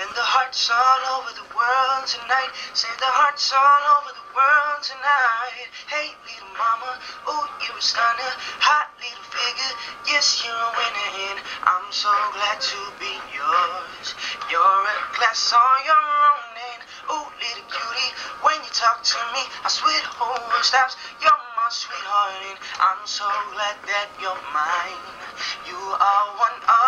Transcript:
the hearts all over the world tonight. Send the hearts all over the world tonight. Hey, little mama, oh, you're a stunner. Hot little figure, yes, you're a winner. And I'm so glad to be yours. You're a class on your own. And oh, little cutie, when you talk to me, I swear the whole world stops. You're my sweetheart, and I'm so glad that you're mine. You are one of